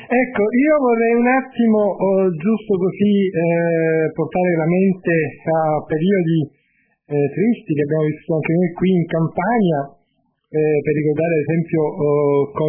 Ecco, io vorrei un attimo, giusto così, portare la mente a periodi tristi che abbiamo vissuto anche noi qui in Campania, per ricordare ad esempio con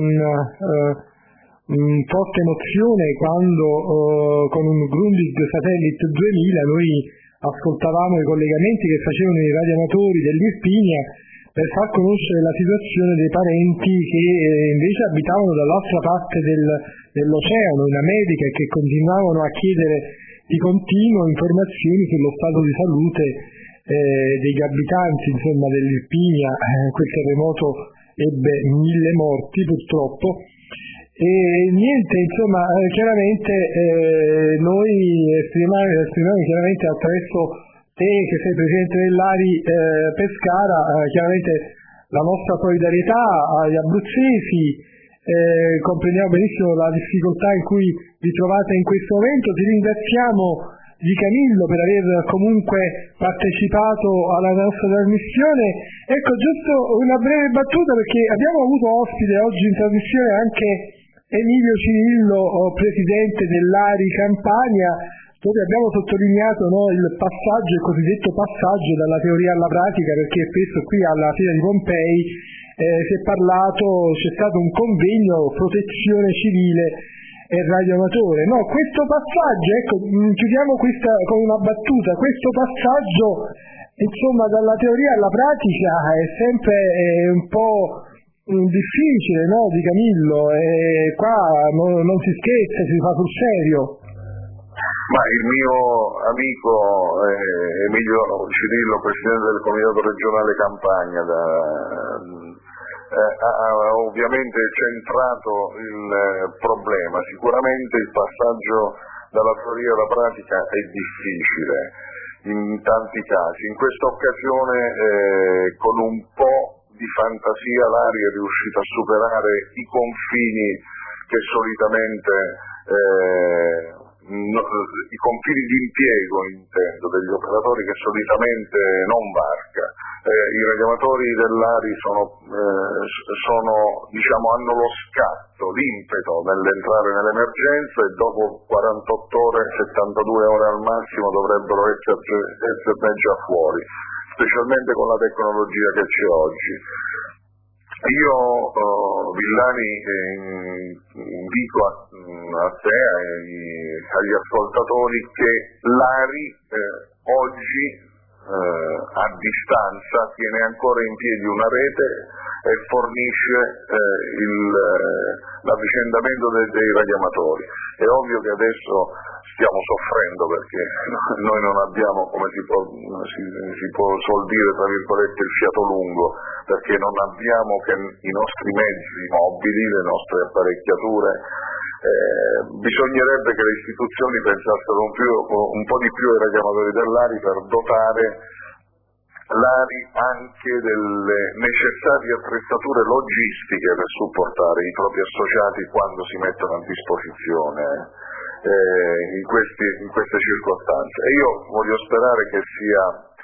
forte emozione quando con un Grundig Satellite 2000 noi ascoltavamo i collegamenti che facevano i radioamatori dell'Irpinia per far conoscere la situazione dei parenti che invece abitavano dall'altra parte dell'oceano, in America, e che continuavano a chiedere di continuo informazioni sullo stato di salute degli abitanti, insomma, dell'Irpinia. Quel terremoto ebbe 1000 morti purtroppo. E niente, insomma, chiaramente noi esprimiamo chiaramente attraverso te, che sei presidente dell'ARI Pescara, chiaramente la nostra solidarietà agli abruzzesi. Comprendiamo benissimo la difficoltà in cui vi trovate in questo momento. Ti ringraziamo Di Camillo per aver comunque partecipato alla nostra trasmissione. Ecco, giusto una breve battuta, perché abbiamo avuto ospite oggi in trasmissione anche Emilio Cirillo, presidente dell'ARI Campania, dove abbiamo sottolineato il passaggio, il cosiddetto passaggio dalla teoria alla pratica, perché spesso qui alla Fiera di Pompei si è parlato, c'è stato un convegno protezione civile e radioamatore. No, questo passaggio, ecco, chiudiamo questa con una battuta, questo passaggio, insomma, dalla teoria alla pratica è sempre un po' difficile, no, Di Camillo, e qua non si scherza, si fa sul serio. Ma il mio amico Emilio Cirillo, presidente del Comitato Regionale Campania, ha ovviamente centrato il problema. Sicuramente il passaggio dalla teoria alla pratica è difficile in tanti casi. In questa occasione con un po' di fantasia l'ARI è riuscita a superare i confini che solitamente i confini di impiego, intendo, degli operatori che solitamente non varca. I radioamatori dell'ARI hanno lo scatto, l'impeto nell'entrare nell'emergenza, e dopo 48 ore, 72 ore al massimo dovrebbero esserne già fuori, specialmente con la tecnologia che c'è oggi. Io, Villani, dico a te e agli ascoltatori che l'ARI oggi a distanza tiene ancora in piedi una rete e fornisce l'avvicendamento dei radioamatori. È ovvio che adesso stiamo soffrendo perché noi non abbiamo, come si può suol dire, tra virgolette, il fiato lungo, perché non abbiamo che i nostri mezzi mobili, le nostre apparecchiature. Bisognerebbe che le istituzioni pensassero un po' di più ai radioamatori dell'ARI per dotare l'ARI anche delle necessarie attrezzature logistiche per supportare i propri associati quando si mettono a disposizione in queste circostanze. E io voglio sperare che sia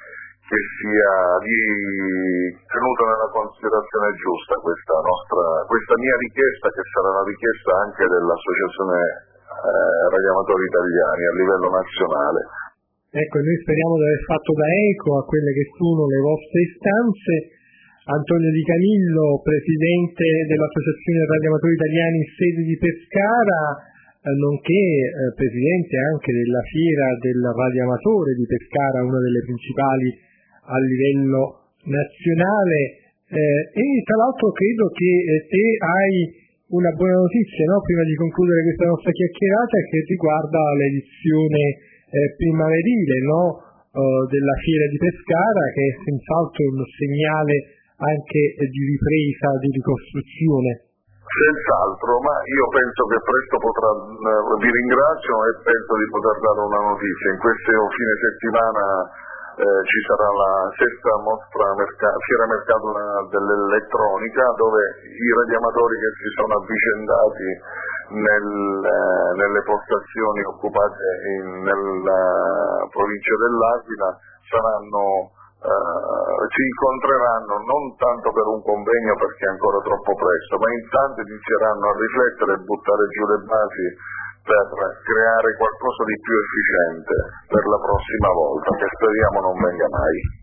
tenuta nella considerazione giusta questa mia richiesta, che sarà una richiesta anche dell'Associazione Radioamatori Italiani a livello nazionale. Ecco, noi speriamo di aver fatto da eco a quelle che sono le vostre istanze. Antonio Di Camillo, presidente dell'Associazione Radioamatori Italiani sede di Pescara, nonché presidente anche della Fiera del Radioamatore di Pescara, una delle principali a livello nazionale, e tra l'altro credo che te hai una buona notizia, no? Prima di concludere questa nostra chiacchierata, che riguarda l'edizione primaverile, no? Della Fiera di Pescara, che è senz'altro un segnale anche di ripresa, di ricostruzione. Senz'altro, ma io penso che presto vi ringrazio e penso di poter dare una notizia. In questo fine settimana ci sarà la sesta fiera mercato dell'elettronica, dove i radioamatori che si sono avvicendati nelle postazioni occupate nella provincia dell'Aquila saranno ci incontreranno non tanto per un convegno perché è ancora troppo presto, ma in tanti inizieranno a riflettere e buttare giù le basi per creare qualcosa di più efficiente per la prossima volta, che speriamo non venga mai.